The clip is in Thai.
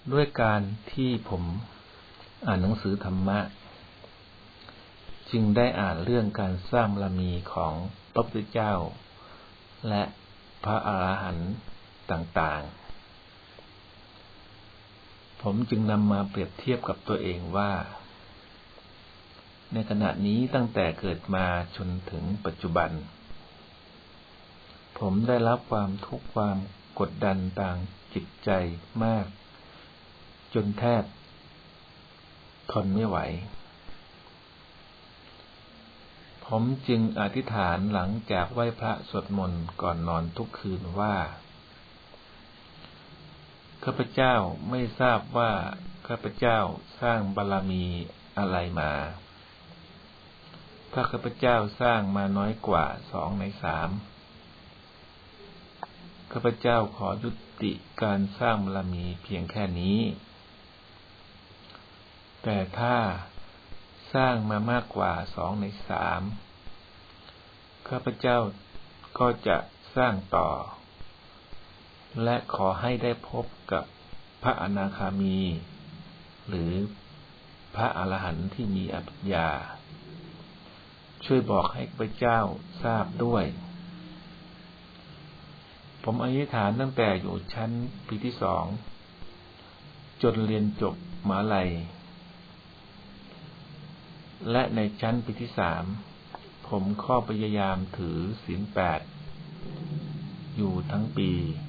ด้วยการที่ผมอ่านหนังสือธรรมะจึงได้อ่านเรื่องการสร้างบารมีของพระพุทธเจ้าและพระอรหันต์ต่างๆผมจึงนำมาเปรียบเทียบกับตัวเองว่าในขณะนี้ตั้งแต่เกิดมาจนถึงปัจจุบันผมได้รับความทุกข์ความกดดันทางจิตใจมากจนแทบทนไม่ไหวผมจึงอธิษฐานหลังจากไหว้พระสวดมนต์ก่อนนอนทุกคืนว่าข้าพเจ้าไม่ทราบว่าข้าพเจ้าสร้างบารมีอะไรมาถ้าข้าพเจ้าสร้างมาน้อยกว่า2 ใน 3ข้าพเจ้าขอยุติการสร้างบารมีเพียงแค่นี้แต่ถ้าสร้างมามากกว่า2 ใน 3ข้าพเจ้าก็จะสร้างต่อและขอให้ได้พบกับพระอนาคามีหรือพระอรหันต์ที่มีอภิญญาช่วยบอกให้ข้าพเจ้าทราบด้วยผมอธิษฐานตั้งแต่อยู่ชั้นปีที่2จนเรียนจบมหาวิทยาลัยและในชั้นปีที่3ผมก็พยายามถือศีล 8อยู่ทั้งปี